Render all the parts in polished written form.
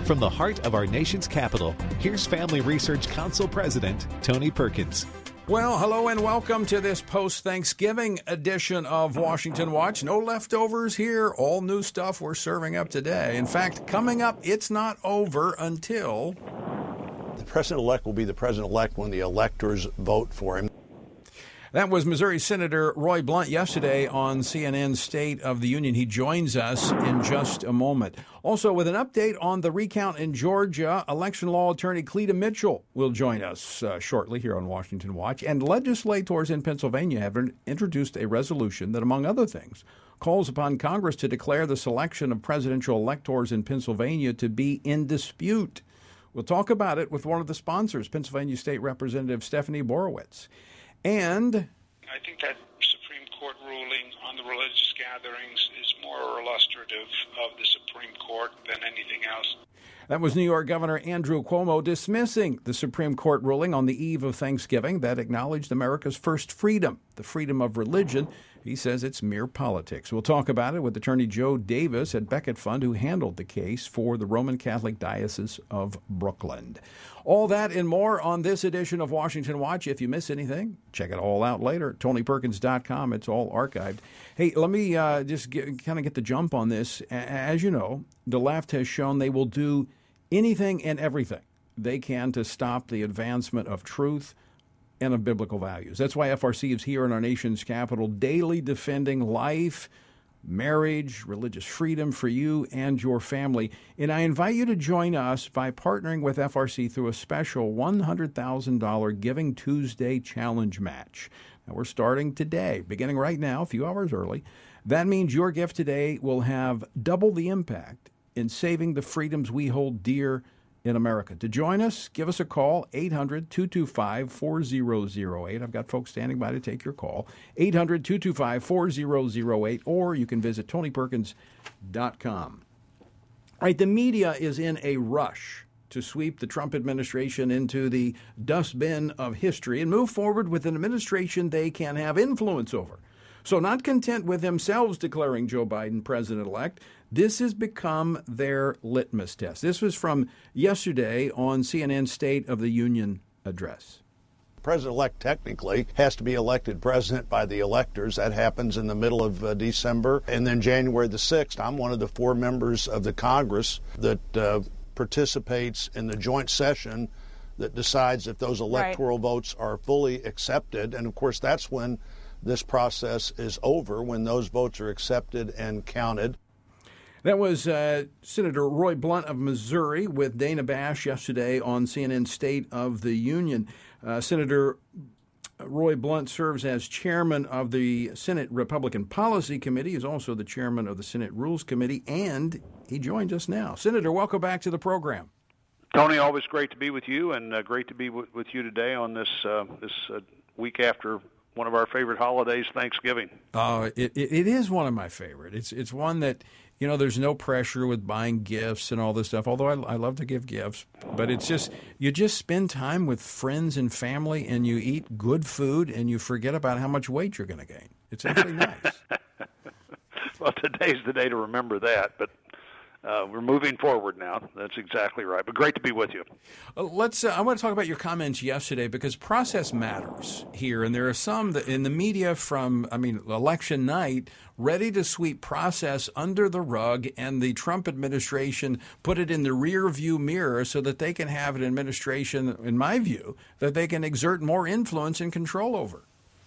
From the heart of our nation's capital, here's Family Research Council President Tony Perkins. Well, hello and welcome to this post-Thanksgiving edition of Washington Watch. No leftovers here, all new stuff we're serving up today. In fact, coming up, it's not over until... The president-elect will be the president-elect when the electors vote for him. That was Missouri Senator Roy Blunt yesterday on CNN's State of the Union. He joins us in just a moment. Also, with an update on the recount in Georgia, election law attorney Cleta Mitchell will join us shortly here on Washington Watch. And legislators in Pennsylvania have introduced a resolution that, among other things, calls upon Congress to declare the selection of presidential electors in Pennsylvania to be in dispute. We'll talk about it with one of the sponsors, Pennsylvania State Representative Stephanie Borowitz. And I think that Supreme Court ruling on the religious gatherings is more illustrative of the Supreme Court than anything else. That was New York Governor Andrew Cuomo dismissing the Supreme Court ruling on the eve of Thanksgiving that acknowledged America's first freedom, the freedom of religion. He says it's mere politics. We'll talk about it with Attorney Joe Davis at Becket Fund, who handled the case for the Roman Catholic Diocese of Brooklyn. All that and more on this edition of Washington Watch. If you miss anything, check it all out later at TonyPerkins.com. It's all archived. Hey, let me just get the jump on this. As you know, the left has shown they will do anything and everything they can to stop the advancement of truth and of biblical values. That's why FRC is here in our nation's capital, daily defending life, marriage, religious freedom for you and your family. And I invite you to join us by partnering with FRC through a special $100,000 Giving Tuesday challenge match. Now, we're starting today, beginning right now, a few hours early. That means your gift today will have double the impact in saving the freedoms we hold dear in America. To join us, give us a call, 800-225-4008. I've got folks standing by to take your call, 800-225-4008, or you can visit TonyPerkins.com. All right, the media is in a rush to sweep the Trump administration into the dustbin of history and move forward with an administration they can have influence over. So not content with themselves declaring Joe Biden president-elect, this has become their litmus test. This was from yesterday on CNN's State of the Union address. President-elect technically has to be elected president by the electors. That happens in the middle of December. And then January the 6th, I'm one of the 4 members of the Congress that participates in the joint session that decides if those electoral votes are fully accepted. And, of course, that's when this process is over, when those votes are accepted and counted. That was Senator Roy Blunt of Missouri with Dana Bash yesterday on CNN's State of the Union. Senator Roy Blunt serves as chairman of the Senate Republican Policy Committee. He's also the chairman of the Senate Rules Committee, and he joins us now. Senator, welcome back to the program. Tony, always great to be with you, and great to be with you today on this week after one of our favorite holidays, Thanksgiving. It is one of my favorite. It's one that, you know, there's no pressure with buying gifts and all this stuff, although I love to give gifts. But it's just, you just spend time with friends and family, and you eat good food, and you forget about how much weight you're going to gain. It's actually nice. Well, today's the day to remember that, but we're moving forward now. That's exactly right. But great to be with you. I want to talk about your comments yesterday, because process matters here. And there are some that in the media from, election night, ready to sweep process under the rug, and the Trump administration put it in the rear view mirror so that they can have an administration, in my view, that they can exert more influence and control over.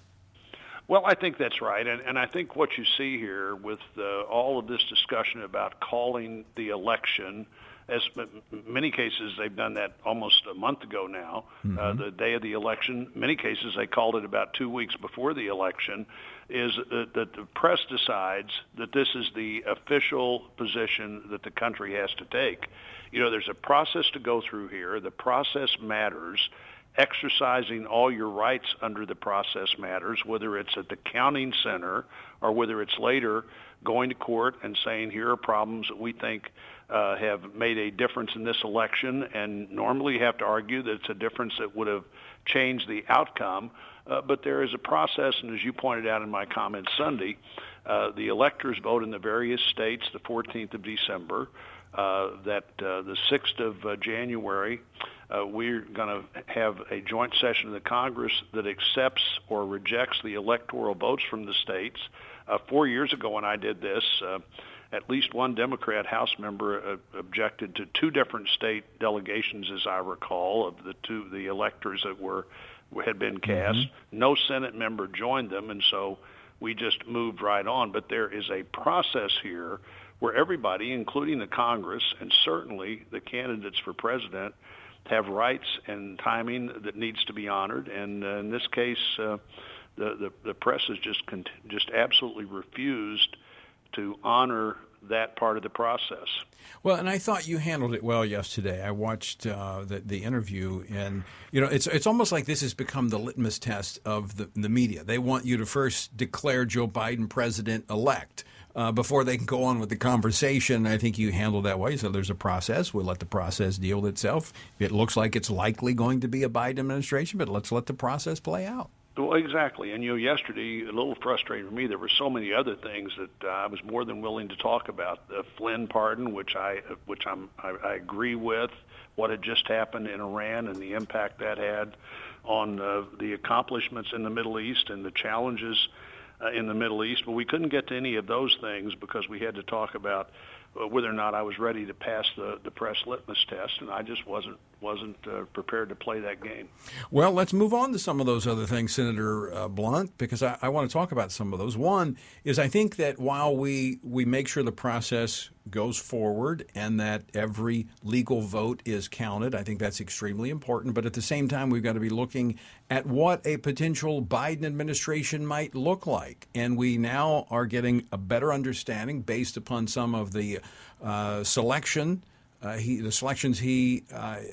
Well, I think that's right, and I think what you see here with all of this discussion about calling the election, as many cases they've done that almost a month ago now, the day of the election. Many cases they called it about 2 weeks before the election, is that the press decides that this is the official position that the country has to take. You know, there's a process to go through here. The process matters. Exercising all your rights under the process matters, whether it's at the counting center or whether it's later going to court and saying, here are problems that we think have made a difference in this election, and normally you have to argue that it's a difference that would have changed the outcome. But there is a process, and as you pointed out in my comments Sunday, The electors vote in the various states the 14th of December. The 6th of January, we're going to have a joint session of the Congress that accepts or rejects the electoral votes from the states. 4 years ago when I did this, at least one Democrat House member objected to two different state delegations, as I recall, of the electors that had been cast. Mm-hmm. No Senate member joined them, and so we just moved right on. But there is a process here where everybody, including the Congress and certainly the candidates for president, have rights and timing that needs to be honored. And in this case, the press has just absolutely refused to honor that part of the process. Well, and I thought you handled it well yesterday. I watched the interview, and it's almost like this has become the litmus test of the media. They want you to first declare Joe Biden president-elect before they can go on with the conversation. I think you handled that way. So there's a process. We'll let the process deal with itself. It looks like it's likely going to be a Biden administration, but let's let the process play out. Well, exactly. And, yesterday, a little frustrating for me, there were so many other things that I was more than willing to talk about. The Flynn pardon, which I agree with, what had just happened in Iran and the impact that had on the accomplishments in the Middle East and the challenges in the Middle East. But we couldn't get to any of those things because we had to talk about whether or not I was ready to pass the press litmus test, and I just wasn't prepared to play that game. Well, let's move on to some of those other things, Senator Blunt, because I want to talk about some of those. One is I think that while we make sure the process goes forward and that every legal vote is counted, I think that's extremely important. But at the same time, we've got to be looking at what a potential Biden administration might look like. And we now are getting a better understanding based upon some of the selections he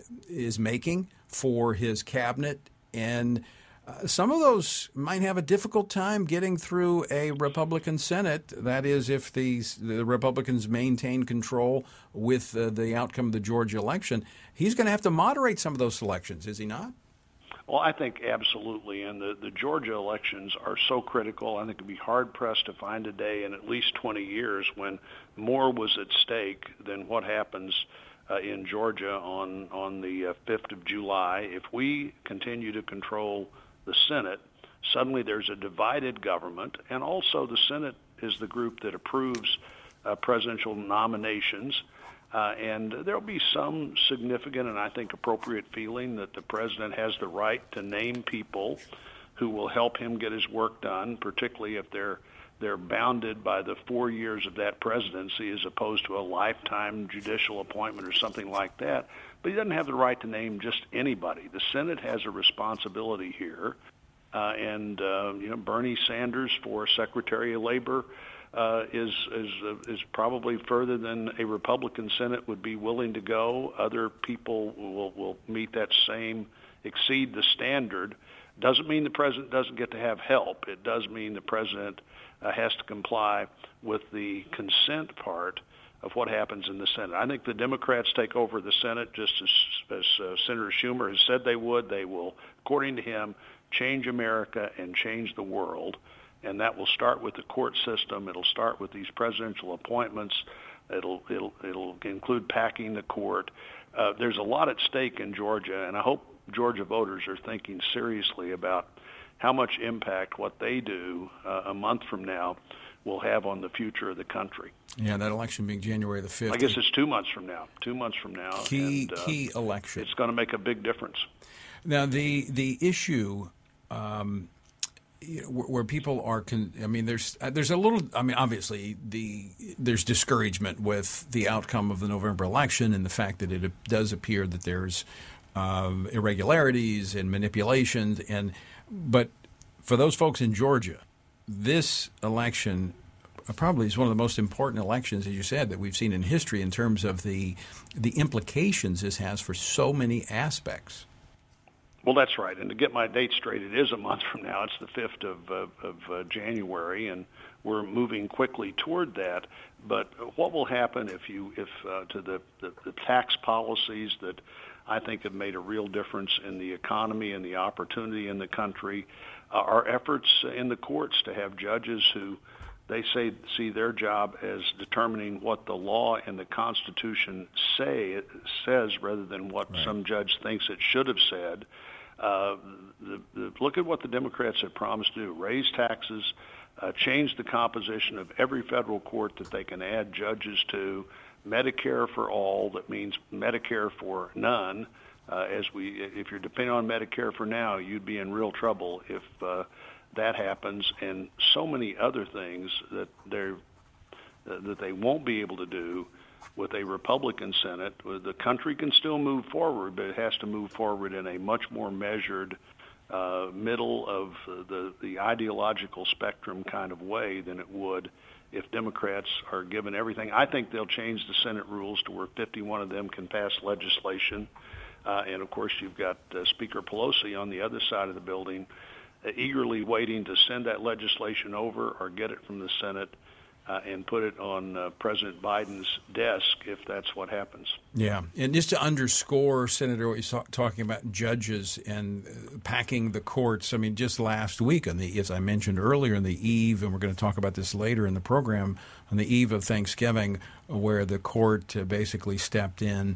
is making for his cabinet, and some of those might have a difficult time getting through a Republican Senate. That is, if the Republicans maintain control with the outcome of the Georgia election, he's going to have to moderate some of those selections, is he not? Well, I think absolutely, and the Georgia elections are so critical. I think it'd be hard-pressed to find a day in at least 20 years when more was at stake than what happens in Georgia on the 5th of July. If we continue to control the Senate, suddenly there's a divided government, and also the Senate is the group that approves presidential nominations. And there'll be some significant and I think appropriate feeling that the president has the right to name people who will help him get his work done, particularly if they're bounded by the 4 years of that presidency as opposed to a lifetime judicial appointment or something like that. But he doesn't have the right to name just anybody. The Senate has a responsibility here. And Bernie Sanders for Secretary of Labor is probably further than a Republican Senate would be willing to go. Other people will meet that exceed the standard. Doesn't mean the president doesn't get to have help. It does mean the president has to comply with the consent part of what happens in the Senate. I think the Democrats take over the Senate just as Senator Schumer has said they would. They will, according to him, change America and change the world. And that will start with the court system. It'll start with these presidential appointments. It'll include packing the court. There's a lot at stake in Georgia, and I hope Georgia voters are thinking seriously about how much impact what they do a month from now will have on the future of the country. Yeah, that election being January the 5th. I guess it's 2 months from now. 2 months from now. Key election. It's going to make a big difference. Now, the issue where people are, there's a little, obviously there's discouragement with the outcome of the November election and the fact that it does appear that there's irregularities and manipulations, but for those folks in Georgia, this election probably is one of the most important elections, as you said, that we've seen in history in terms of the implications this has for so many aspects. Well, that's right. And to get my date straight, it is a month from now. It's the 5th of January, and we're moving quickly toward that. But what will happen if to the tax policies that I think have made a real difference in the economy and the opportunity in the country, our efforts in the courts to have judges who They see their job as determining what the law and the Constitution says rather than what some judge thinks it should have said. Look at what the Democrats have promised to do: raise taxes, change the composition of every federal court that they can add judges to, Medicare for all, that means Medicare for none. If you're depending on Medicare for now, you'd be in real trouble if that happens, and so many other things that they won't be able to do with a Republican Senate. The country can still move forward, but it has to move forward in a much more measured, middle of the ideological spectrum kind of way than it would if Democrats are given everything. I think they'll change the Senate rules to where 51 of them can pass legislation. And, of course, you've got Speaker Pelosi on the other side of the building eagerly waiting to send that legislation over or get it from the Senate and put it on President Biden's desk if that's what happens. Yeah, and just to underscore, Senator, what you're talking about judges and packing the courts, I mean, just last week, as I mentioned earlier, on the eve, and we're going to talk about this later in the program, on the eve of Thanksgiving, where the court basically stepped in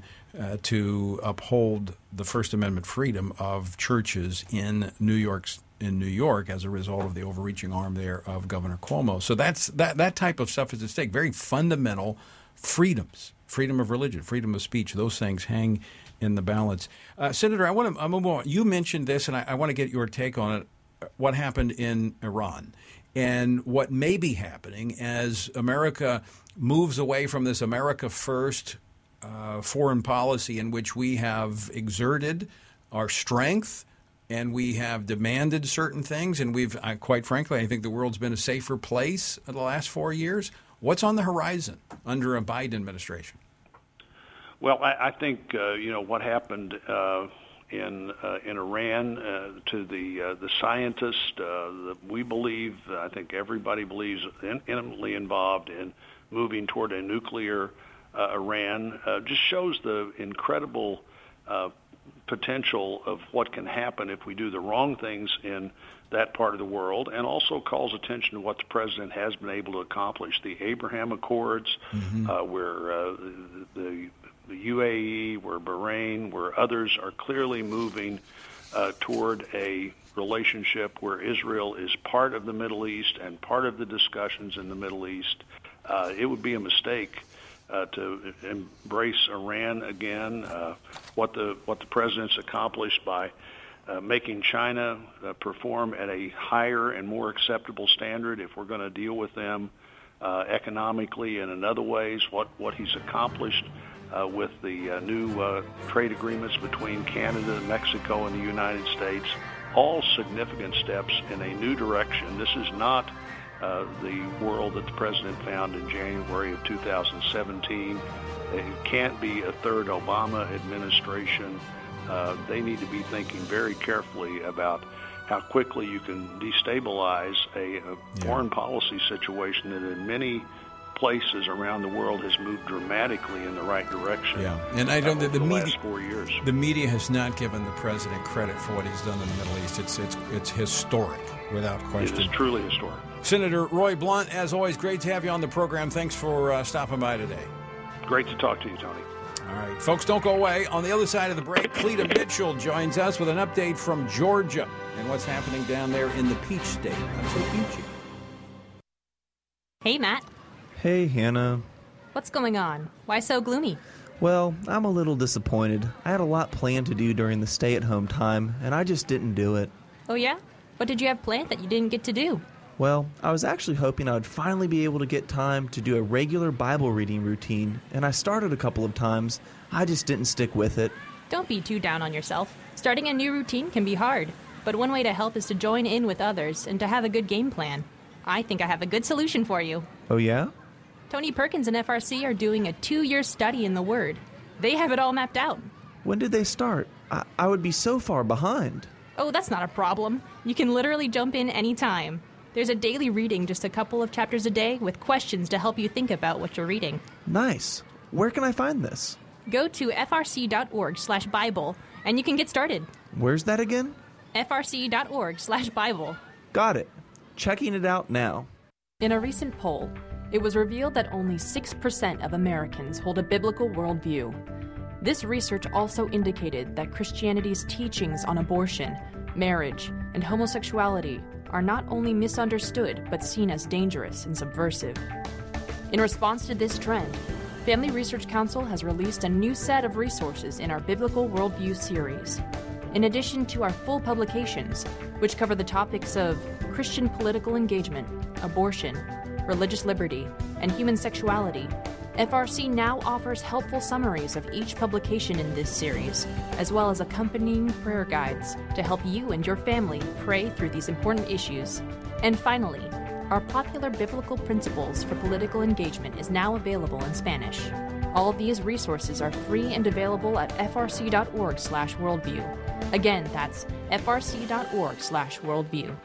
to uphold the First Amendment freedom of churches in New York as a result of the overreaching arm there of Governor Cuomo. So that type of stuff is at stake. Very fundamental freedoms, freedom of religion, freedom of speech. Those things hang in the balance. Senator, I want to move on. You mentioned this, and I want to get your take on it. What happened in Iran and what may be happening as America moves away from this America First foreign policy in which we have exerted our strength and we have demanded certain things, and we've, quite frankly, I think the world's been a safer place in the last 4 years. What's on the horizon under a Biden administration? Well, I think what happened in Iran to the scientists. We believe, I think everybody believes, intimately involved in moving toward a nuclear Iran, just shows the incredible potential of what can happen if we do the wrong things in that part of the world, and also calls attention to what the president has been able to accomplish. The Abraham Accords, where the UAE, where Bahrain, where others are clearly moving toward a relationship where Israel is part of the Middle East and part of the discussions in the Middle East. It would be a mistake to embrace Iran again. What the president's accomplished by making China perform at a higher and more acceptable standard if we're going to deal with them economically and in other ways, what he's accomplished with the new trade agreements between Canada, Mexico, and the United States, all significant steps in a new direction. This is not the world that the president found in January of 2017. It can't be a third Obama administration. They need to be thinking very carefully about how quickly you can destabilize a foreign policy situation that in many places around the world has moved dramatically in the right direction. Yeah, and I don't. The media, last 4 years. The media has not given the president credit for what he's done in the Middle East. It's historic, without question. It is truly historic. Senator Roy Blunt, as always, great to have you on the program. Thanks for stopping by today. Great to talk to you, Tony. All right, folks, don't go away. On the other side of the break, Cleta Mitchell joins us with an update from Georgia and what's happening down there in the Peach State. Not so peachy. Hey, Matt. Hey, Hannah. What's going on? Why so gloomy? Well, I'm a little disappointed. I had a lot planned to do during the stay-at-home time, and I just didn't do it. Oh, yeah? What did you have planned that you didn't get to do? Well, I was actually hoping I would finally be able to get time to do a regular Bible reading routine, and I started a couple of times. I just didn't stick with it. Don't be too down on yourself. Starting a new routine can be hard, but one way to help is to join in with others and to have a good game plan. I think I have a good solution for you. Oh, yeah? Tony Perkins and FRC are doing a 2-year study in the Word. They have it all mapped out. When did they start? I would be so far behind. Oh, that's not a problem. You can literally jump in anytime. There's a daily reading, just a couple of chapters a day, with questions to help you think about what you're reading. Nice. Where can I find this? Go to frc.org/Bible, and you can get started. Where's that again? frc.org/Bible. Got it. Checking it out now. In a recent poll, it was revealed that only 6% of Americans hold a biblical worldview. This research also indicated that Christianity's teachings on abortion, marriage, and homosexuality are not only misunderstood but seen as dangerous and subversive. In response to this trend, Family Research Council has released a new set of resources in our Biblical Worldview series. In addition to our full publications, which cover the topics of Christian political engagement, abortion, religious liberty, and human sexuality, FRC now offers helpful summaries of each publication in this series, as well as accompanying prayer guides to help you and your family pray through these important issues. And finally, our popular biblical principles for political engagement is now available in Spanish. All of these resources are free and available at frc.org/worldview. Again, that's frc.org/worldview.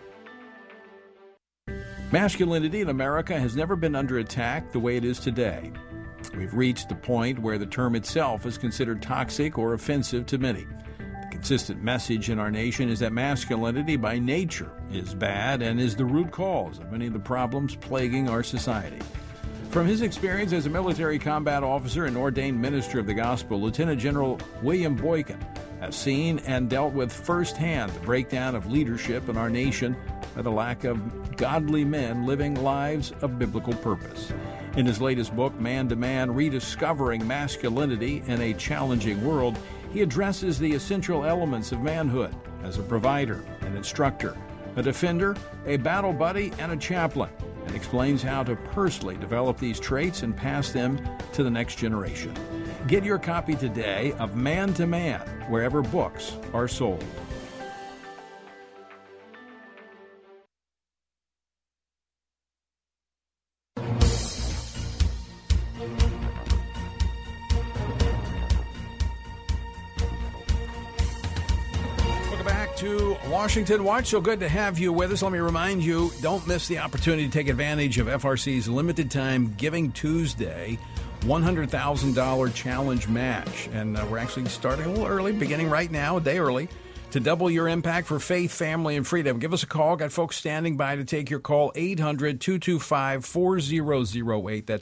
Masculinity in America has never been under attack the way it is today. We've reached the point where the term itself is considered toxic or offensive to many. The consistent message in our nation is that masculinity by nature is bad and is the root cause of many of the problems plaguing our society. From his experience as a military combat officer and ordained minister of the gospel, Lieutenant General William Boykin has seen and dealt with firsthand the breakdown of leadership in our nation by the lack of godly men living lives of biblical purpose. In his latest book, Man to Man, Rediscovering Masculinity in a Challenging World, he addresses the essential elements of manhood as a provider, an instructor, a defender, a battle buddy, and a chaplain, and explains how to personally develop these traits and pass them to the next generation. Get your copy today of Man to Man, wherever books are sold. To Washington Watch. So good to have you with us. Let me remind you, don't miss the opportunity to take advantage of FRC's limited time Giving Tuesday $100,000 challenge match. And we're actually starting a little early, beginning right now, a day early, to double your impact for faith, family, and freedom. Give us a call. Got folks standing by to take your call. 800-225-4008. That's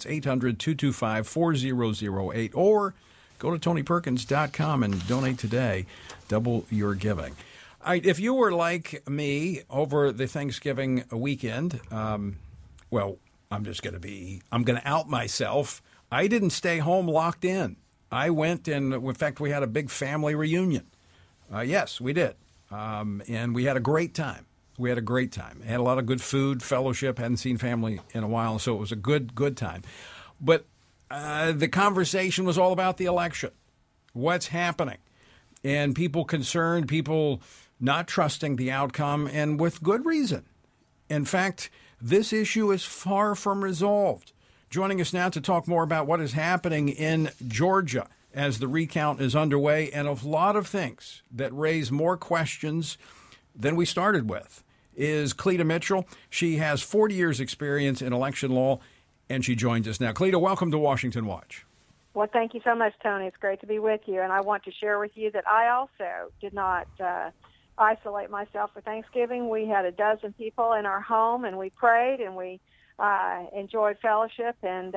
800-225-4008. Or go to TonyPerkins.com and donate today. Double your giving. All right, if you were like me over the Thanksgiving weekend, well, I'm going to out myself. I didn't stay home locked in. I went, and in fact, we had a big family reunion. Yes, we did. And we had a great time. We had a great time. Had a lot of good food, fellowship. Hadn't seen family in a while, so it was a good time. But the conversation was all about the election. What's happening? And people concerned, people not trusting the outcome, and with good reason. In fact, this issue is far from resolved. Joining us now to talk more about what is happening in Georgia as the recount is underway, and a lot of things that raise more questions than we started with, is Cleta Mitchell. She has 40 years experience in election law, and she joins us now. Cleta, welcome to Washington Watch. Well, thank you so much, Tony. It's great to be with you, and I want to share with you that I also did not isolate myself for Thanksgiving. We had a dozen people in our home, and we prayed, and we enjoyed fellowship, and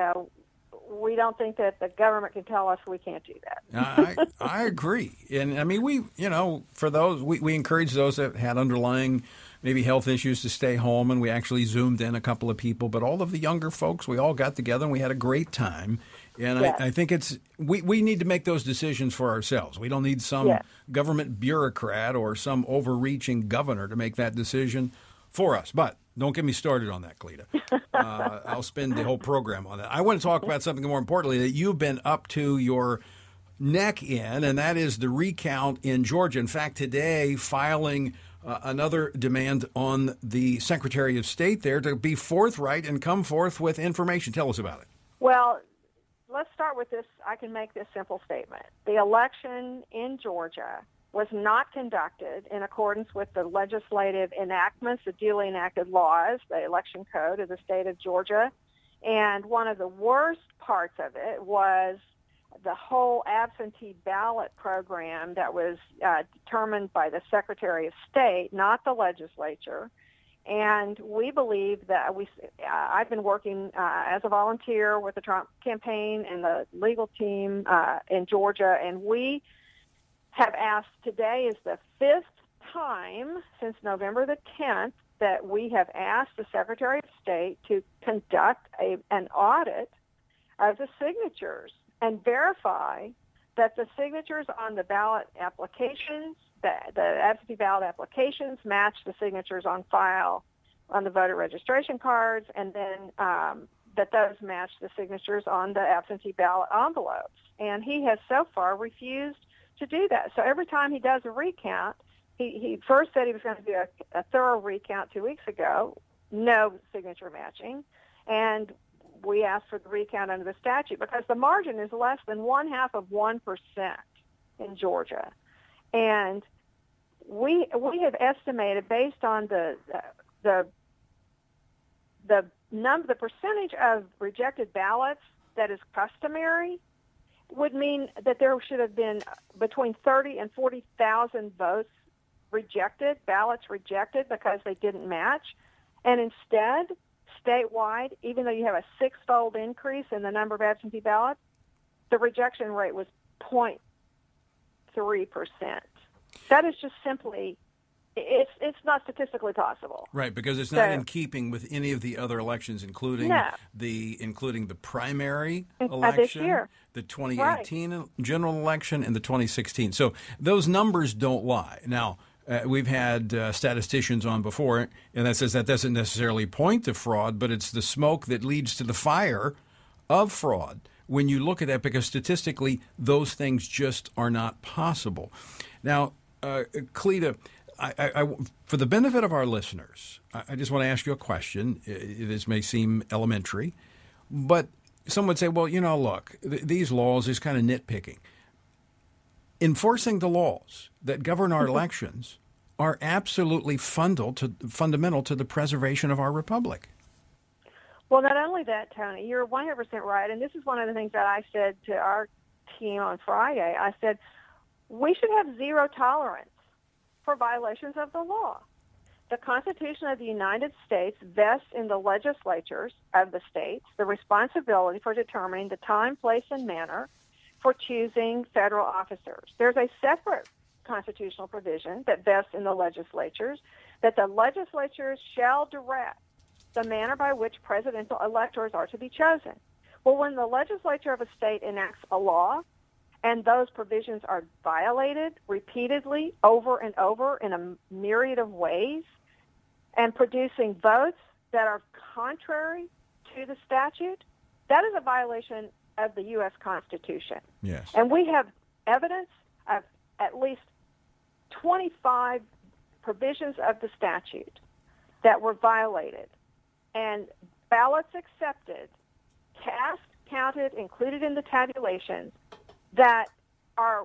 we don't think that the government can tell us we can't do that. I agree. And, I mean, we encourage those that had underlying maybe health issues to stay home, and we actually Zoomed in a couple of people. But all of the younger folks, we all got together, and we had a great time. And yes. I think we need to make those decisions for ourselves. We don't need some government bureaucrat or some overreaching governor to make that decision for us. But don't get me started on that, Cleta. I'll spend the whole program on that. I want to talk about something more importantly that you've been up to your neck in, and that is the recount in Georgia. In fact, today filing another demand on the Secretary of State there to be forthright and come forth with information. Tell us about it. Well, let's start with this. I can make this simple statement. The election in Georgia was not conducted in accordance with the legislative enactments, the duly enacted laws, the election code of the state of Georgia. And one of the worst parts of it was the whole absentee ballot program that was determined by the Secretary of State, not the legislature. And we believe that I've been working as a volunteer with the Trump campaign and the legal team in Georgia, and we have asked, today is the 5th time since November the 10th that we have asked the Secretary of State to conduct an audit of the signatures and verify that the signatures on the ballot applications, the absentee ballot applications, match the signatures on file on the voter registration cards, and then that those match the signatures on the absentee ballot envelopes. And he has so far refused to do that. So every time he does a recount, he first said he was going to do a thorough recount 2 weeks ago, no signature matching, and we asked for the recount under the statute because the margin is less than 0.5% in Georgia. And we have estimated, based on the percentage of rejected ballots that is customary, would mean that there should have been between 30 and 40,000 votes rejected, ballots rejected because they didn't match. And instead, statewide, even though you have a 6-fold increase in the number of absentee ballots, the rejection rate was 0.3%. That is just simply, it's not statistically possible. Right, because it's not in keeping with any of the other elections, including the primary election, this year, the 2018 general election, and the 2016. So those numbers don't lie. Now, we've had statisticians on before, and that says that doesn't necessarily point to fraud, but it's the smoke that leads to the fire of fraud when you look at that, because statistically those things just are not possible. Now, Cleta, I, for the benefit of our listeners, I just want to ask you a question. This may seem elementary, but some would say, well, look, these laws is kind of nitpicking. Enforcing the laws that govern our elections are absolutely fundamental to the preservation of our republic. Well, not only that, Tony, you're 100% right, and this is one of the things that I said to our team on Friday. I said, we should have zero tolerance for violations of the law. The Constitution of the United States vests in the legislatures of the states the responsibility for determining the time, place, and manner for choosing federal officers. There's a separate constitutional provision that vests in the legislatures that the legislatures shall direct the manner by which presidential electors are to be chosen. Well, when the legislature of a state enacts a law and those provisions are violated repeatedly over and over in a myriad of ways and producing votes that are contrary to the statute, that is a violation of the U.S. Constitution. Yes. And we have evidence of at least 25 provisions of the statute that were violated, and ballots accepted, cast, counted, included in the tabulations that are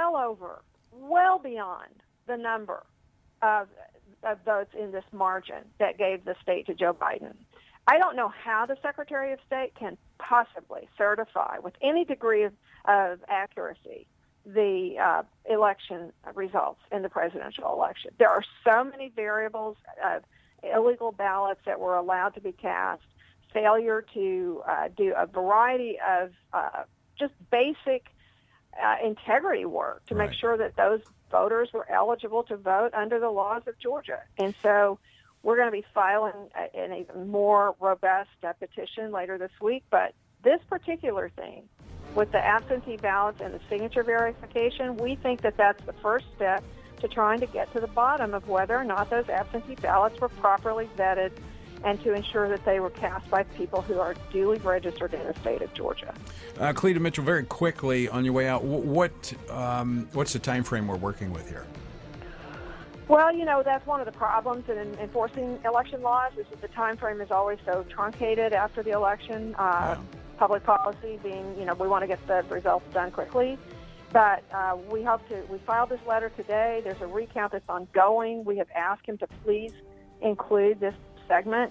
well beyond the number of votes in this margin that gave the state to Joe Biden. I don't know how the Secretary of State can possibly certify with any degree of accuracy the election results in the presidential election. There are so many variables of illegal ballots that were allowed to be cast, failure to do a variety of just basic integrity work to make sure that those voters were eligible to vote under the laws of Georgia. And so we're going to be filing an even more robust petition later this week. But this particular thing with the absentee ballots and the signature verification, we think that that's the first step to trying to get to the bottom of whether or not those absentee ballots were properly vetted and to ensure that they were cast by people who are duly registered in the state of Georgia. Cleta Mitchell, very quickly on your way out, what's the time frame we're working with here? Well, that's one of the problems in enforcing election laws is that the time frame is always so truncated after the election. Public policy being, we want to get the results done quickly. But we filed this letter today. There's a recount that's ongoing. We have asked him to please include this segment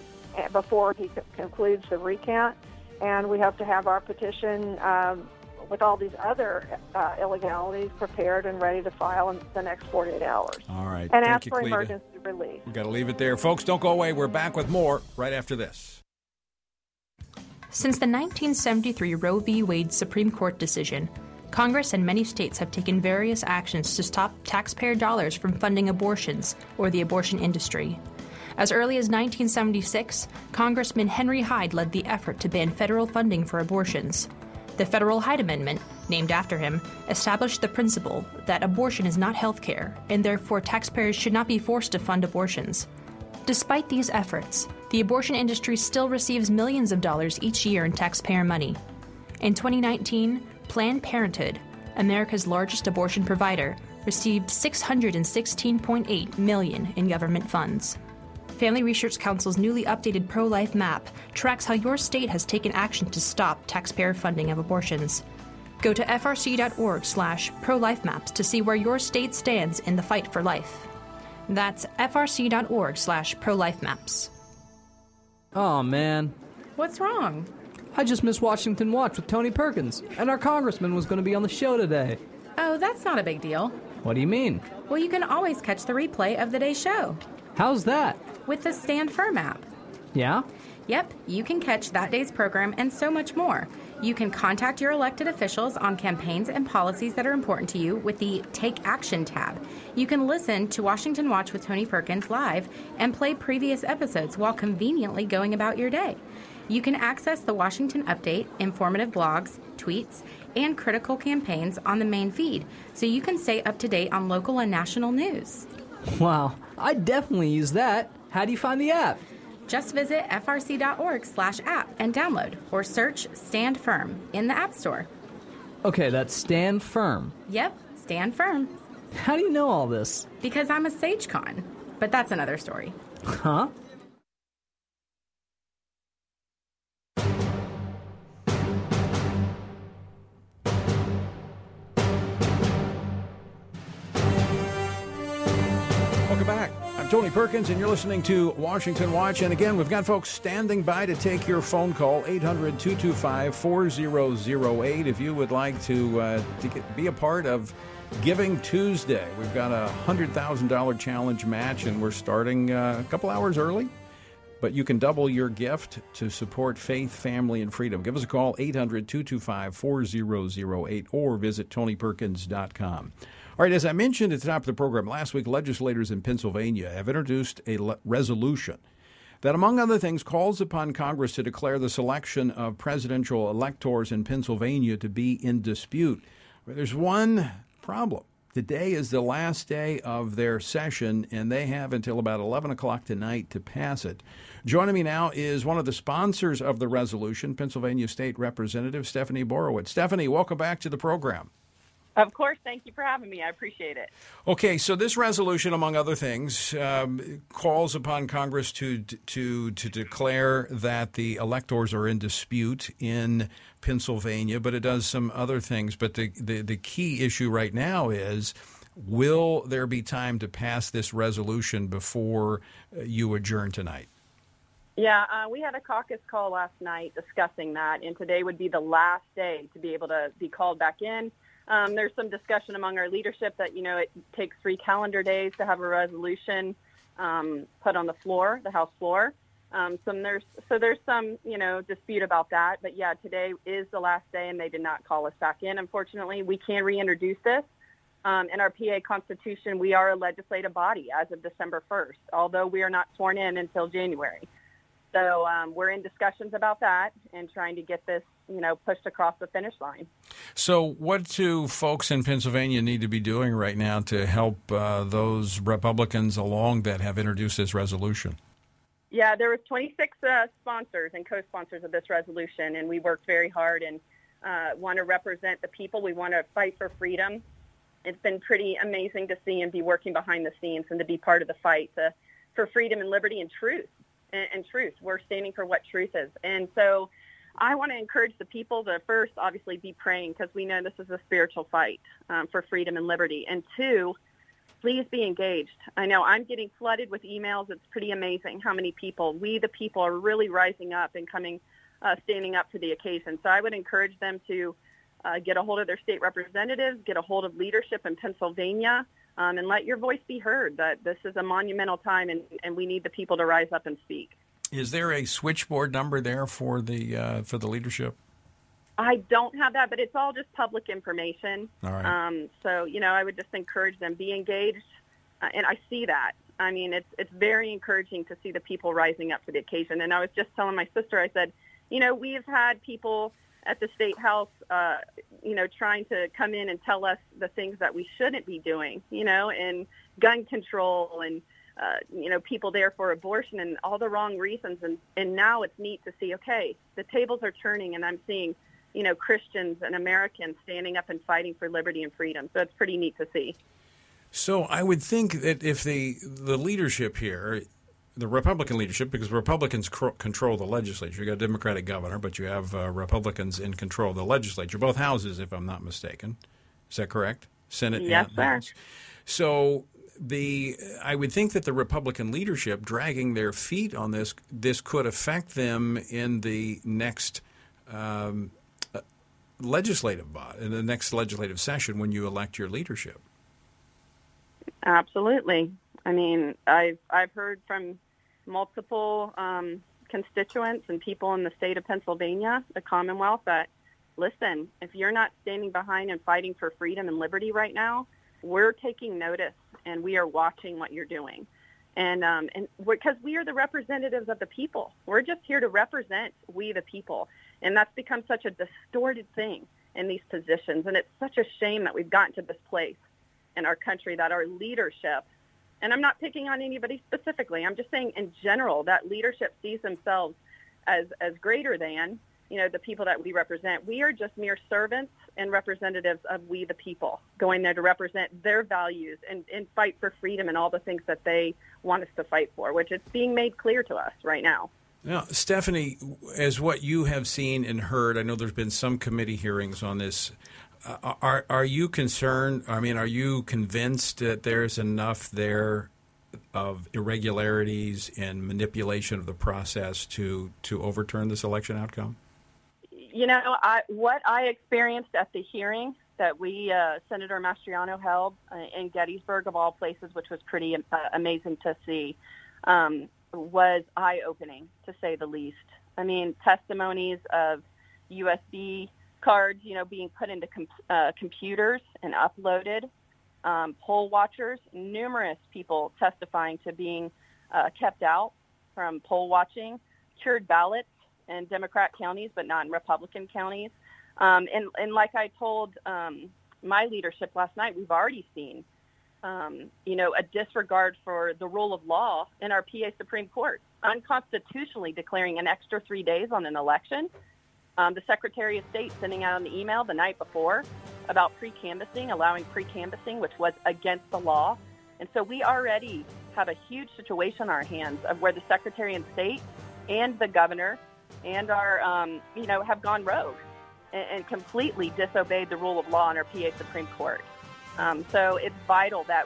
before he concludes the recount. And we hope to have our petition with all these other illegalities, prepared and ready to file in the next 48 hours. All right. And Thank ask you, for Cleta. emergency relief. We've got to leave it there. Folks, don't go away. We're back with more right after this. Since the 1973 Roe v. Wade Supreme Court decision, Congress and many states have taken various actions to stop taxpayer dollars from funding abortions or the abortion industry. As early as 1976, Congressman Henry Hyde led the effort to ban federal funding for abortions. The Federal Hyde Amendment, named after him, established the principle that abortion is not health care, and therefore taxpayers should not be forced to fund abortions. Despite these efforts, the abortion industry still receives millions of dollars each year in taxpayer money. In 2019, Planned Parenthood, America's largest abortion provider, received $616.8 million in government funds. Family Research Council's newly updated pro-life map tracks how your state has taken action to stop taxpayer funding of abortions. Go to frc.org/pro-life-maps to see where your state stands in the fight for life. That's frc.org/pro-life-maps. Oh, man. What's wrong? I just missed Washington Watch with Tony Perkins, and our congressman was going to be on the show today. Oh, that's not a big deal. What do you mean? Well, you can always catch the replay of the day's show. How's that? With the Stand Firm app. Yeah? Yep, you can catch that day's program and so much more. You can contact your elected officials on campaigns and policies that are important to you with the Take Action tab. You can listen to Washington Watch with Tony Perkins live and play previous episodes while conveniently going about your day. You can access the Washington Update, informative blogs, tweets, and critical campaigns on the main feed, so you can stay up to date on local and national news. Wow, I definitely use that. How do you find the app? Just visit frc.org/app and download, or search Stand Firm in the App Store. Okay, that's Stand Firm. Yep, Stand Firm. How do you know all this? Because I'm a SageCon, but that's another story. Huh? Welcome back. I'm Tony Perkins, and you're listening to Washington Watch. And again, we've got folks standing by to take your phone call, 800-225-4008. If you would like to be a part of Giving Tuesday, we've got a $100,000 challenge match, and we're starting a couple hours early. But you can double your gift to support faith, family, and freedom. Give us a call, 800-225-4008, or visit TonyPerkins.com. All right, as I mentioned at the top of the program, last week legislators in Pennsylvania have introduced a resolution that, among other things, calls upon Congress to declare the selection of presidential electors in Pennsylvania to be in dispute. There's one problem. Today is the last day of their session, and they have until about 11 o'clock tonight to pass it. Joining me now is one of the sponsors of the resolution, Pennsylvania State Representative Stephanie Borowitz. Stephanie, welcome back to the program. Of course. Thank you for having me. I appreciate it. Okay, so this resolution, among other things, calls upon Congress to declare that the electors are in dispute in Pennsylvania, but it does some other things. But the key issue right now is, will there be time to pass this resolution before you adjourn tonight? Yeah, we had a caucus call last night discussing that, and today would be the last day to be able to be called back in. There's some discussion among our leadership that, it takes 3 calendar days to have a resolution put on the floor, the House floor. There's some, dispute about that. But, yeah, today is the last day, and they did not call us back in, unfortunately. We can reintroduce this. In our PA Constitution, we are a legislative body as of December 1st, although we are not sworn in until January. So we're in discussions about that and trying to get this, pushed across the finish line. So what do folks in Pennsylvania need to be doing right now to help those Republicans along that have introduced this resolution? Yeah, there was 26 sponsors and co-sponsors of this resolution, and we worked very hard and want to represent the people. We want to fight for freedom. It's been pretty amazing to see and be working behind the scenes and to be part of the fight for freedom and liberty and truth. And truth. We're standing for what truth is. And so I want to encourage the people to first, obviously, be praying, because we know this is a spiritual fight for freedom and liberty. And 2, please be engaged. I know I'm getting flooded with emails. It's pretty amazing how many people, we the people, are really rising up and standing up to the occasion. So I would encourage them to get a hold of their state representatives, get a hold of leadership in Pennsylvania, and let your voice be heard. That this is a monumental time, and we need the people to rise up and speak. Is there a switchboard number there for the leadership? I don't have that, but it's all just public information. All right. So, I would just encourage them, be engaged, and I see that. I mean, it's very encouraging to see the people rising up to the occasion. And I was just telling my sister, I said, we've had people at the State House, trying to come in and tell us the things that we shouldn't be doing, and gun control and, people there for abortion and all the wrong reasons. And now it's neat to see, okay, the tables are turning, and I'm seeing, Christians and Americans standing up and fighting for liberty and freedom. So it's pretty neat to see. So I would think that if the leadership here, the Republican leadership, because Republicans control the legislature. You got a Democratic governor, but you have Republicans in control of the legislature, both houses, if I'm not mistaken. Is that correct? Senate yes, and sir. House. So I would think that the Republican leadership dragging their feet on this could affect them in the next legislative session when you elect your leadership. Absolutely. I mean, I've heard from multiple constituents and people in the state of Pennsylvania, the Commonwealth, that, listen, if you're not standing behind and fighting for freedom and liberty right now, we're taking notice and we are watching what you're doing. And because we are the representatives of the people. We're just here to represent we the people. And that's become such a distorted thing in these positions. And it's such a shame that we've gotten to this place in our country that our leadership, and I'm not picking on anybody specifically, I'm just saying in general that leadership sees themselves as greater than, the people that we represent. We are just mere servants and representatives of we the people, going there to represent their values and fight for freedom and all the things that they want us to fight for, which is being made clear to us right now. Now, Stephanie, as what you have seen and heard, I know there's been some committee hearings on this. Are you concerned? I mean, are you convinced that there's enough there of irregularities and manipulation of the process to overturn this election outcome? What I experienced at the hearing that Senator Mastriano held in Gettysburg, of all places, which was pretty amazing to see, was eye-opening, to say the least. I mean, testimonies of USB cards, being put into computers and uploaded, poll watchers, numerous people testifying to being kept out from poll watching, cured ballots in Democrat counties but not in Republican counties. And like I told my leadership last night, we've already seen, a disregard for the rule of law in our PA Supreme Court, unconstitutionally declaring an extra 3 days on an election. The Secretary of State sending out an email the night before about pre-canvassing, allowing pre-canvassing, which was against the law. And so we already have a huge situation on our hands of where the Secretary of State and the governor and our, have gone rogue and completely disobeyed the rule of law in our PA Supreme Court. So it's vital that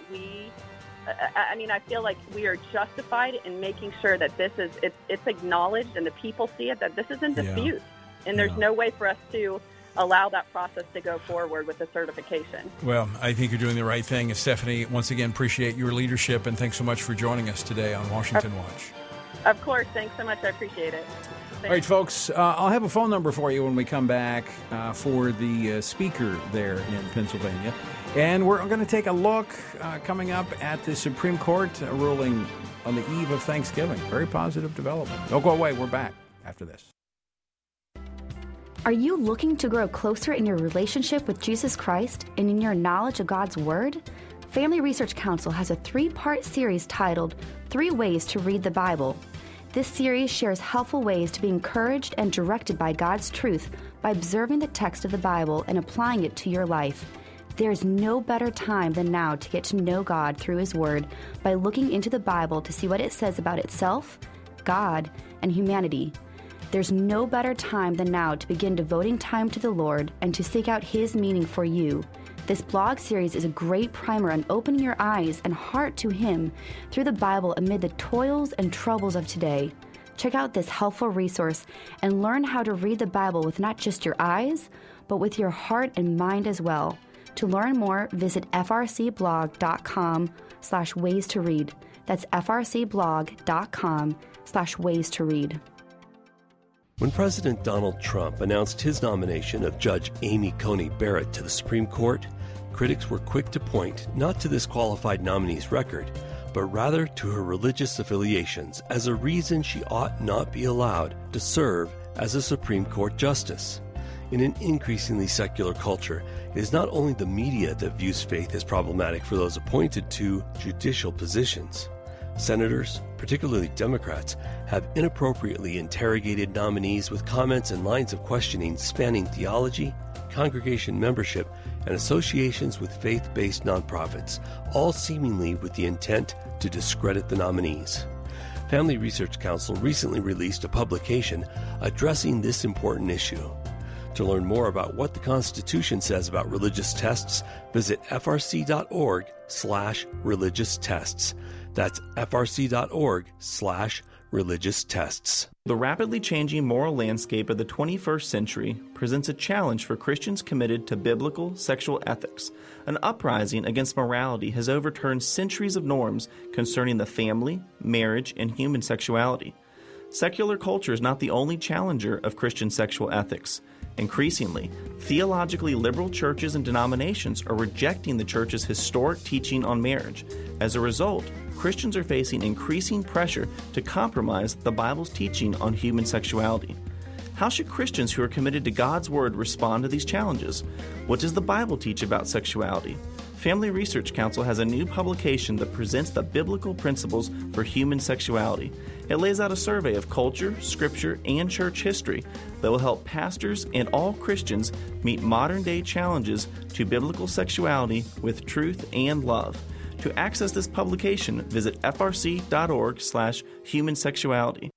I feel like we are justified in making sure that it's acknowledged and the people see it, that this is in dispute. Yeah. And there's no way for us to allow that process to go forward with the certification. Well, I think you're doing the right thing. Stephanie, once again, appreciate your leadership, and thanks so much for joining us today on Washington Watch. Of course. Thanks so much. I appreciate it. All right, folks, I'll have a phone number for you when we come back for the speaker there in Pennsylvania. And we're going to take a look coming up at the Supreme Court ruling on the eve of Thanksgiving. Very positive development. Don't go away. We're back after this. Are you looking to grow closer in your relationship with Jesus Christ and in your knowledge of God's Word? Family Research Council has a 3-part series titled 3 Ways to Read the Bible. This series shares helpful ways to be encouraged and directed by God's truth by observing the text of the Bible and applying it to your life. There is no better time than now to get to know God through His Word by looking into the Bible to see what it says about itself, God, and humanity. There's no better time than now to begin devoting time to the Lord and to seek out His meaning for you. This blog series is a great primer on opening your eyes and heart to Him through the Bible amid the toils and troubles of today. Check out this helpful resource and learn how to read the Bible with not just your eyes, but with your heart and mind as well. To learn more, visit frcblog.com/ways to read. That's frcblog.com/ways to read. When President Donald Trump announced his nomination of Judge Amy Coney Barrett to the Supreme Court, critics were quick to point not to this qualified nominee's record, but rather to her religious affiliations as a reason she ought not be allowed to serve as a Supreme Court justice. In an increasingly secular culture, it is not only the media that views faith as problematic for those appointed to judicial positions. Senators, particularly Democrats, have inappropriately interrogated nominees with comments and lines of questioning spanning theology, congregation membership, and associations with faith-based nonprofits, all seemingly with the intent to discredit the nominees. Family Research Council recently released a publication addressing this important issue. To learn more about what the Constitution says about religious tests, visit frc.org/religious tests. That's frc.org/religious tests. The rapidly changing moral landscape of the 21st century presents a challenge for Christians committed to biblical sexual ethics. An uprising against morality has overturned centuries of norms concerning the family, marriage, and human sexuality. Secular culture is not the only challenger of Christian sexual ethics. Increasingly, theologically liberal churches and denominations are rejecting the church's historic teaching on marriage. As a result, Christians are facing increasing pressure to compromise the Bible's teaching on human sexuality. How should Christians who are committed to God's Word respond to these challenges? What does the Bible teach about sexuality? Family Research Council has a new publication that presents the biblical principles for human sexuality. It lays out a survey of culture, scripture, and church history that will help pastors and all Christians meet modern-day challenges to biblical sexuality with truth and love. To access this publication, visit frc.org/human-sexuality.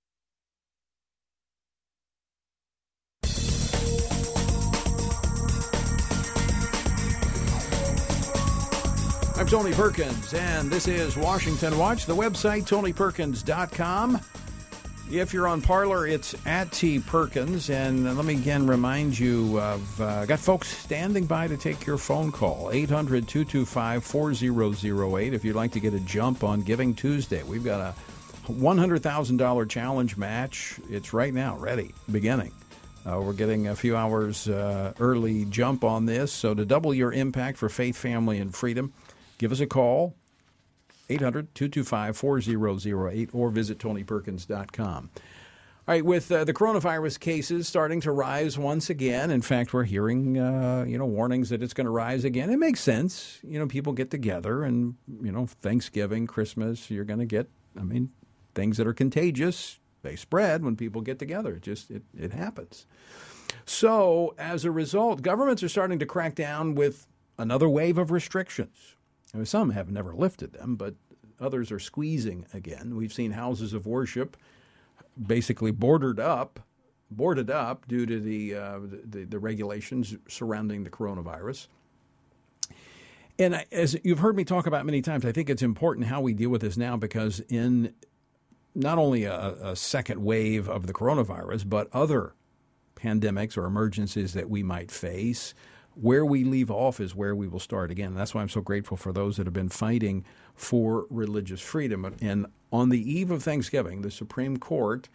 I'm Tony Perkins, and this is Washington Watch, the website, TonyPerkins.com. If you're on Parler, it's at T. Perkins, and let me again remind you of, got folks standing by to take your phone call, 800-225-4008, if you'd like to get a jump on Giving Tuesday. We've got a $100,000 challenge match. It's right now, ready, beginning. We're getting a few hours early jump on this, so to double your impact for faith, family, and freedom, give us a call, 800-225-4008, or visit TonyPerkins.com. All right, with the coronavirus cases starting to rise once again, in fact, we're hearing, warnings that it's going to rise again. It makes sense. People get together and, Thanksgiving, Christmas, you're going to get, things that are contagious, they spread when people get together. It happens. So, as a result, governments are starting to crack down with another wave of restrictions. Some have never lifted them, but others are squeezing again. We've seen houses of worship basically boarded up due to the regulations surrounding the coronavirus. And as you've heard me talk about many times, I think it's important how we deal with this now, because in not only a second wave of the coronavirus, but other pandemics or emergencies that we might face, where we leave off is where we will start again. And that's why I'm so grateful for those that have been fighting for religious freedom. And on the eve of Thanksgiving, the Supreme Court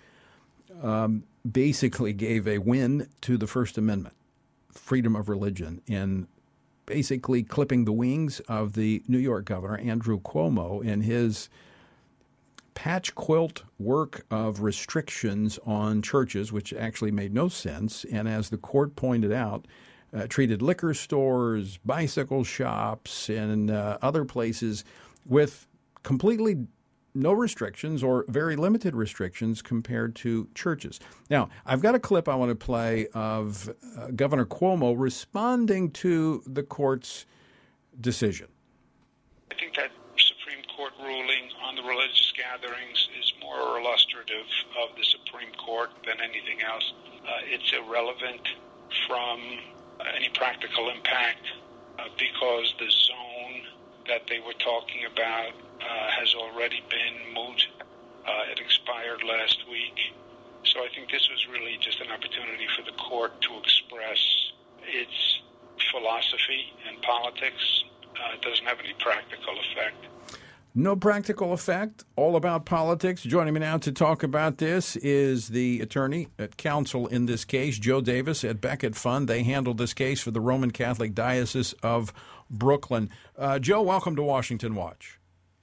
basically gave a win to the First Amendment, freedom of religion, in basically clipping the wings of the New York governor, Andrew Cuomo, in his patch quilt work of restrictions on churches, which actually made no sense. And as the court pointed out, treated liquor stores, bicycle shops, and other places with completely no restrictions or very limited restrictions compared to churches. Now, I've got a clip I want to play of Governor Cuomo responding to the court's decision. I think that Supreme Court ruling on the religious gatherings is more illustrative of the Supreme Court than anything else. It's irrelevant from any practical impact because the zone that they were talking about has already been moot. It expired last week. So I think this was really just an opportunity for the court to express it's philosophy and politics. It doesn't have any practical effect. No practical effect, all about politics. Joining me now to talk about this is the attorney at counsel in this case, Joe Davis at Becket Fund. They handled this case for the Roman Catholic Diocese of Brooklyn. Joe, welcome to Washington Watch.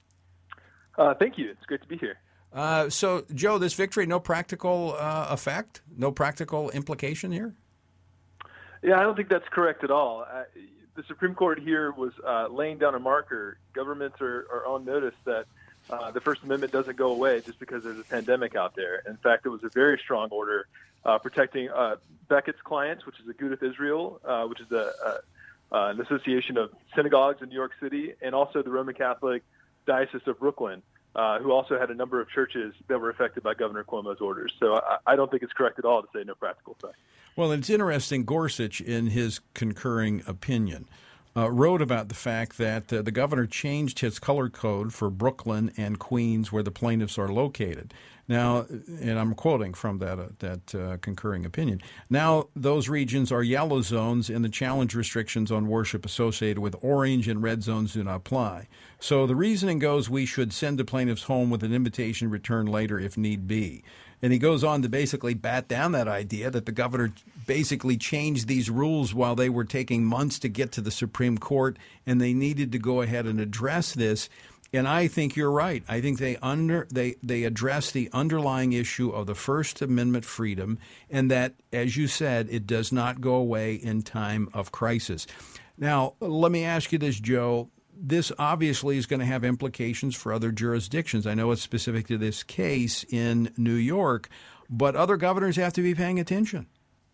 Thank you. It's great to be here. So, Joe, this victory, no practical effect, no practical implication here? Yeah, I don't think that's correct at all. The Supreme Court here was laying down a marker. Governments are on notice that the First Amendment doesn't go away just because there's a pandemic out there. In fact, it was a very strong order protecting Beckett's clients, which is Agudath Israel, which is an association of synagogues in New York City, and also the Roman Catholic Diocese of Brooklyn, who also had a number of churches that were affected by Governor Cuomo's orders. So I don't think it's correct at all to say no practical effect. Well, it's interesting. Gorsuch, in his concurring opinion, wrote about the fact that the governor changed his color code for Brooklyn and Queens, where the plaintiffs are located. Now, and I'm quoting from that concurring opinion, now those regions are yellow zones, and the challenge restrictions on worship associated with orange and red zones do not apply. So the reasoning goes we should send the plaintiffs home with an invitation to return later if need be. And he goes on to basically bat down that idea that the governor basically changed these rules while they were taking months to get to the Supreme Court, and they needed to go ahead and address this. And I think you're right. I think they address the underlying issue of the First Amendment freedom, and that, as you said, it does not go away in time of crisis. Now, let me ask you this, Joe. This obviously is going to have implications for other jurisdictions. I know it's specific to this case in New York, but other governors have to be paying attention.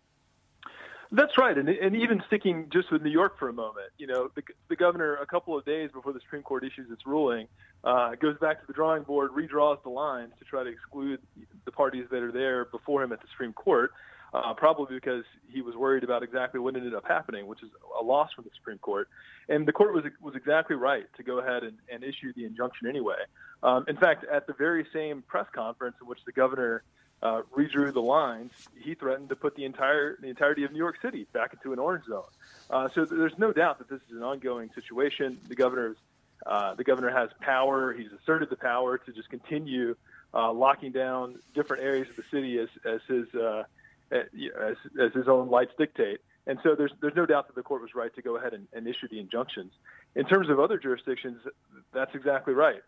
That's right. And even sticking just with New York for a moment, the governor, a couple of days before the Supreme Court issues its ruling, goes back to the drawing board, redraws the lines to try to exclude the parties that are there before him at the Supreme Court, probably because he was worried about exactly what ended up happening, which is a loss from the Supreme Court. And the court was exactly right to go ahead and issue the injunction anyway. In fact, at the very same press conference in which the governor redrew the lines, he threatened to put the entirety of New York City back into an orange zone. So there's no doubt that this is an ongoing situation. The governor has power. He's asserted the power to just continue locking down different areas of the city as his own lights dictate. And so there's no doubt that the court was right to go ahead and issue the injunctions. In terms of other jurisdictions, that's exactly right.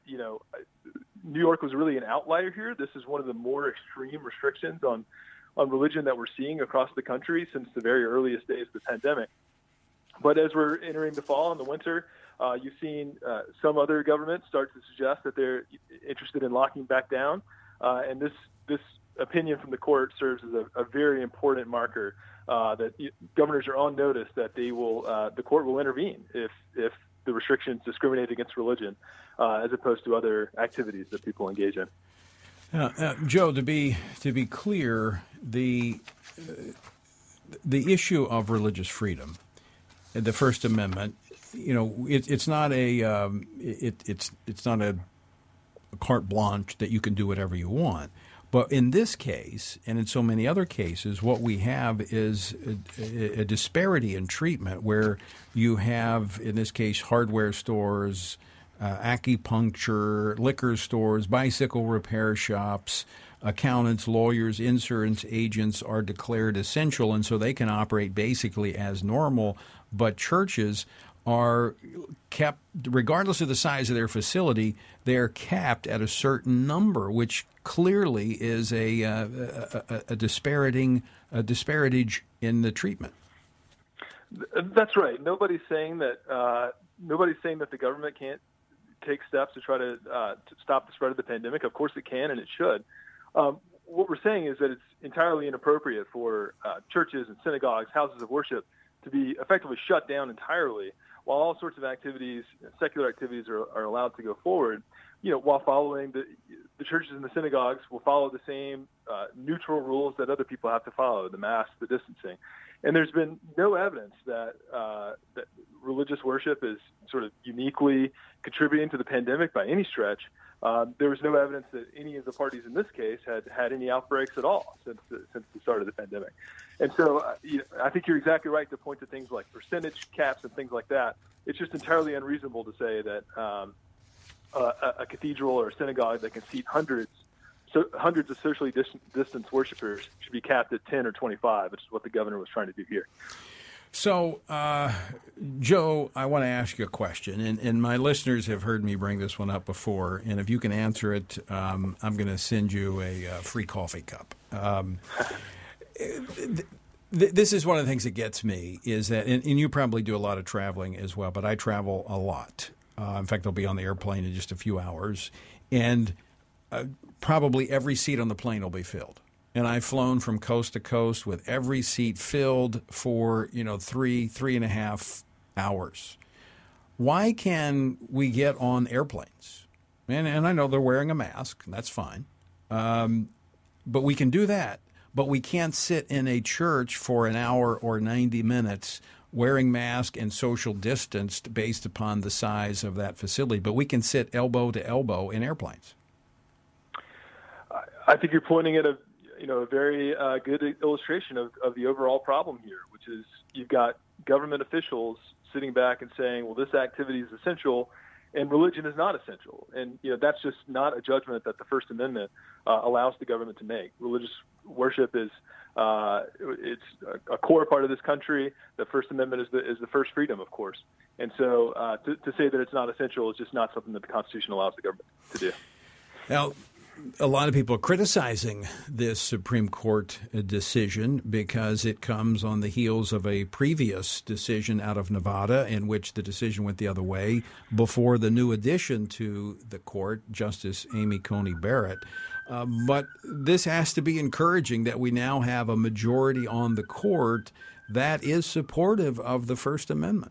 New York was really an outlier here. This is one of the more extreme restrictions on religion that we're seeing across the country since the very earliest days of the pandemic. But as we're entering the fall and the winter, you've seen some other governments start to suggest that they're interested in locking back down. And this opinion from the court serves as a very important marker that governors are on notice that the court will intervene if the restrictions discriminate against religion as opposed to other activities that people engage in. Joe, to be clear, the issue of religious freedom, the First Amendment, it's not it's not a carte blanche that you can do whatever you want. But in this case, and in so many other cases, what we have is a disparity in treatment where you have, in this case, hardware stores, acupuncture, liquor stores, bicycle repair shops, accountants, lawyers, insurance agents are declared essential, and so they can operate basically as normal. But churches are kept, regardless of the size of their facility, they are capped at a certain number, which clearly is a disparage in the treatment. That's right. Nobody's saying that the government can't take steps to try to stop the spread of the pandemic. Of course it can, and it should. What we're saying is that it's entirely inappropriate for churches and synagogues, houses of worship, to be effectively shut down entirely, while all sorts of activities, secular activities, are allowed to go forward. While following the churches and the synagogues will follow the same neutral rules that other people have to follow: the mask, the distancing. And there's been no evidence that religious worship is sort of uniquely contributing to the pandemic by any stretch. There was no evidence that any of the parties in this case had any outbreaks at all since the start of the pandemic. And so I think you're exactly right to point to things like percentage caps and things like that. It's just entirely unreasonable to say that a cathedral or a synagogue that can seat hundreds of socially distanced worshipers should be capped at 10 or 25, which is what the governor was trying to do here. So, Joe, I want to ask you a question, and my listeners have heard me bring this one up before, and if you can answer it, I'm going to send you a free coffee cup. This is one of the things that gets me, is that, and you probably do a lot of traveling as well, but I travel a lot. In fact, I'll be on the airplane in just a few hours, and probably every seat on the plane will be filled. And I've flown from coast to coast with every seat filled for, 3.5 hours. Why can we get on airplanes? And I know they're wearing a mask, and that's fine. But we can do that. But we can't sit in a church for an hour or 90 minutes wearing mask and social distanced based upon the size of that facility. But we can sit elbow to elbow in airplanes. I think you're pointing at a very good illustration of the overall problem here, which is you've got government officials sitting back and saying, well, this activity is essential and religion is not essential. And, that's just not a judgment that the First Amendment allows the government to make. Religious worship is it's a core part of this country. The First Amendment is the first freedom, of course. And so to say that it's not essential is just not something that the Constitution allows the government to do. Now, a lot of people are criticizing this Supreme Court decision because it comes on the heels of a previous decision out of Nevada in which the decision went the other way before the new addition to the court, Justice Amy Coney Barrett. But this has to be encouraging that we now have a majority on the court that is supportive of the First Amendment.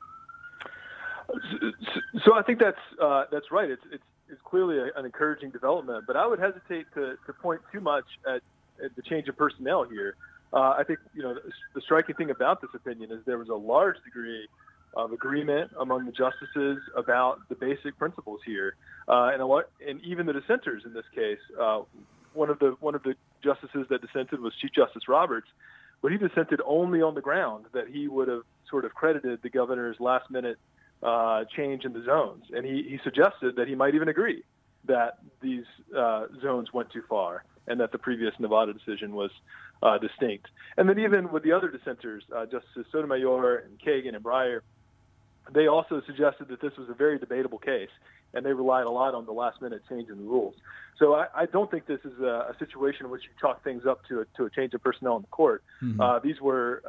So I think that's right. It's clearly an encouraging development, but I would hesitate to point too much at the change of personnel here. I think the striking thing about this opinion is there was a large degree of agreement among the justices about the basic principles here, and even the dissenters in this case. One of the justices that dissented was Chief Justice Roberts, but he dissented only on the ground that he would have sort of credited the governor's last-minute change in the zones. And he suggested that he might even agree that these zones went too far and that the previous Nevada decision was distinct. And then even with the other dissenters, Justices Sotomayor and Kagan and Breyer, they also suggested that this was a very debatable case, and they relied a lot on the last-minute change in the rules. So I don't think this is a situation in which you chalk things up to a change of personnel in the court. Mm-hmm. These were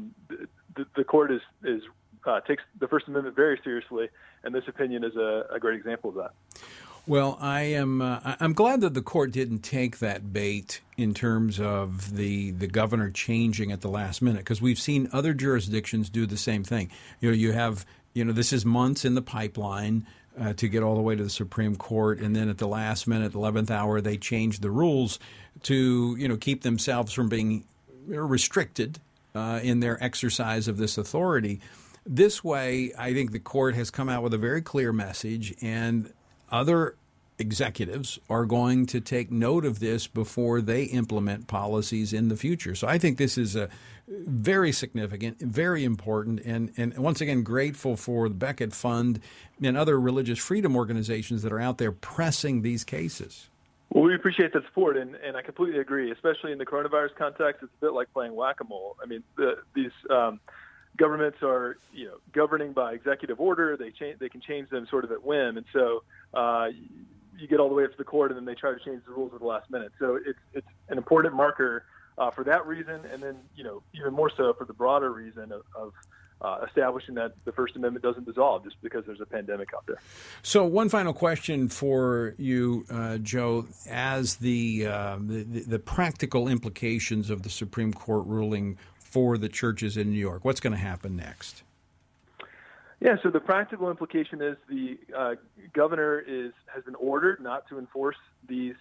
the court takes the First Amendment very seriously, and this opinion is a great example of that. Well, I'm glad that the court didn't take that bait in terms of the governor changing at the last minute, because we've seen other jurisdictions do the same thing. You have this is months in the pipeline to get all the way to the Supreme Court, and then at the last minute, 11th hour, they change the rules to keep themselves from being restricted in their exercise of this authority. This way, I think the court has come out with a very clear message, and other executives are going to take note of this before they implement policies in the future. So I think this is a very significant, very important, and once again, grateful for the Becket Fund and other religious freedom organizations that are out there pressing these cases. Well, we appreciate the support, and I completely agree, especially in the coronavirus context. It's a bit like playing whack-a-mole. I mean, these governments are, governing by executive order. They can change them sort of at whim, and so you get all the way up to the court, and then they try to change the rules at the last minute. So it's an important marker for that reason, and then even more so for the broader reason of establishing that the First Amendment doesn't dissolve just because there's a pandemic out there. So one final question for you, Joe, as the practical implications of the Supreme Court ruling for the churches in New York. What's going to happen next? Yeah, so the practical implication is the governor has been ordered not to enforce these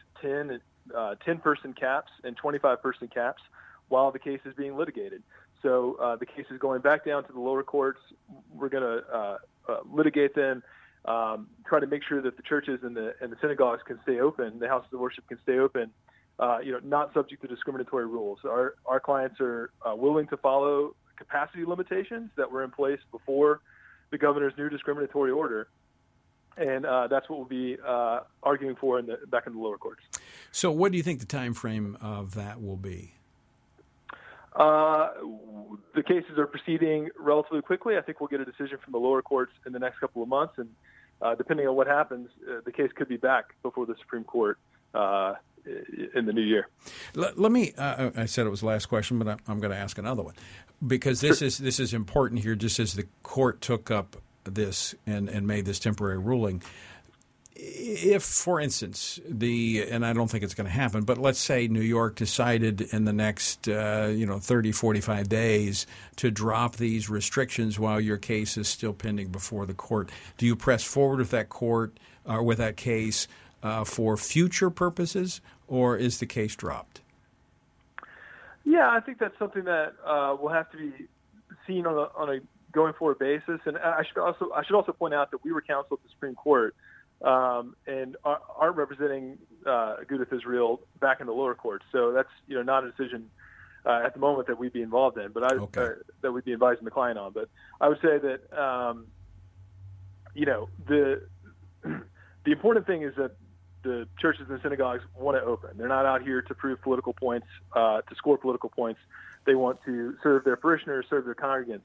10-person caps and 25-person caps while the case is being litigated. So the case is going back down to the lower courts. We're going to litigate them. try to make sure that the churches and the synagogues can stay open, the houses of worship can stay open, not subject to discriminatory rules. Our clients are willing to follow capacity limitations that were in place before the governor's new discriminatory order. And that's what we'll be arguing for back in the lower courts. So what do you think the time frame of that will be? The cases are proceeding relatively quickly. I think we'll get a decision from the lower courts in the next couple of months. And depending on what happens, the case could be back before the Supreme Court in the new year. Let me, I said it was the last question, but I'm going to ask another one. Because this is important here, just as the court took up this and made this temporary ruling. If, for instance, and I don't think it's going to happen, but let's say New York decided in the next 30, 45 days to drop these restrictions while your case is still pending before the court, do you press forward with that court or with that case for future purposes, or is the case dropped? Yeah, I think that's something that will have to be seen on a going forward basis. And I should also point out that we were counsel at the Supreme Court and aren't representing Agudath Israel back in the lower courts. So that's not a decision at the moment that we'd be involved in, but that we'd be advising the client on. But I would say that the important thing is that the churches and synagogues want to open. They're not out here to prove political points, to score political points. They want to serve their parishioners, serve their congregants,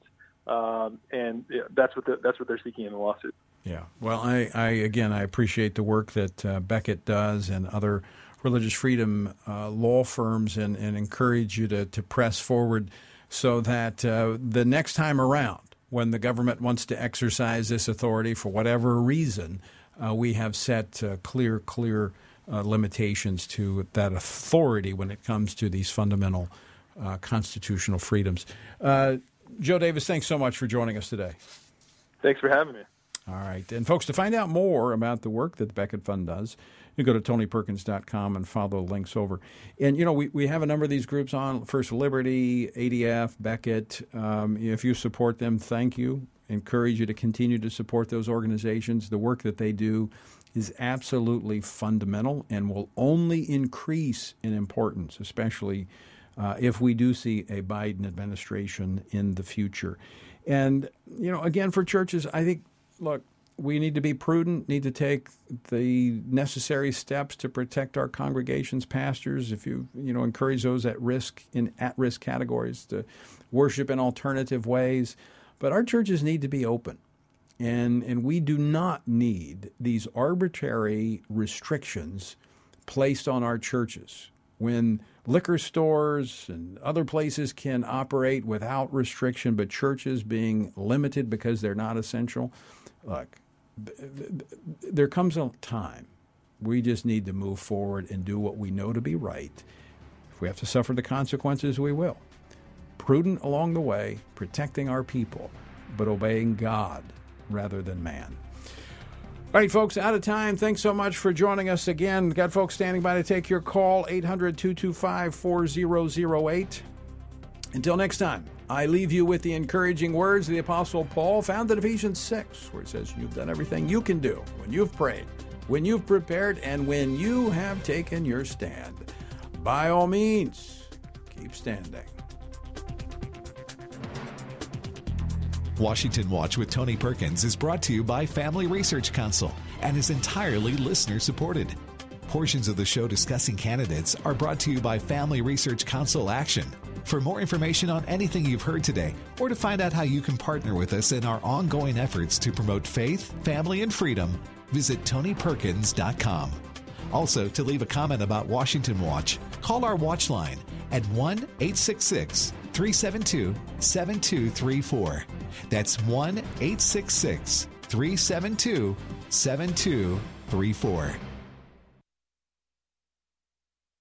and that's what they're seeking in the lawsuit. Yeah. Well, I appreciate the work that Becket does and other religious freedom law firms, and encourage you to press forward so that the next time around, when the government wants to exercise this authority for whatever reason, we have set clear limitations to that authority when it comes to these fundamental constitutional freedoms. Joe Davis, thanks so much for joining us today. Thanks for having me. All right. And folks, to find out more about the work that the Becket Fund does, you go to TonyPerkins.com and follow the links over. And, we have a number of these groups on, First Liberty, ADF, Becket. If you support them, thank you. Encourage you to continue to support those organizations. The work that they do is absolutely fundamental and will only increase in importance, especially if we do see a Biden administration in the future. And, again, for churches, I think, look, we need to be prudent, need to take the necessary steps to protect our congregations, pastors, if you encourage those in at-risk categories to worship in alternative ways. But our churches need to be open, and we do not need these arbitrary restrictions placed on our churches. When liquor stores and other places can operate without restriction, but churches being limited because they're not essential, look, there comes a time we just need to move forward and do what we know to be right. If we have to suffer the consequences, we will. Prudent along the way, protecting our people, but obeying God rather than man. All right, folks, out of time. Thanks so much for joining us again. Got folks standing by to take your call, 800-225-4008. Until next time, I leave you with the encouraging words of the Apostle Paul found in Ephesians 6, where it says, you've done everything you can do when you've prayed, when you've prepared, and when you have taken your stand. By all means, keep standing. Washington Watch with Tony Perkins is brought to you by Family Research Council and is entirely listener-supported. Portions of the show discussing candidates are brought to you by Family Research Council Action. For more information on anything you've heard today, or to find out how you can partner with us in our ongoing efforts to promote faith, family, and freedom, visit TonyPerkins.com. Also, to leave a comment about Washington Watch, call our watch line at 1-866-372-7234. That's 1-866-372-7234.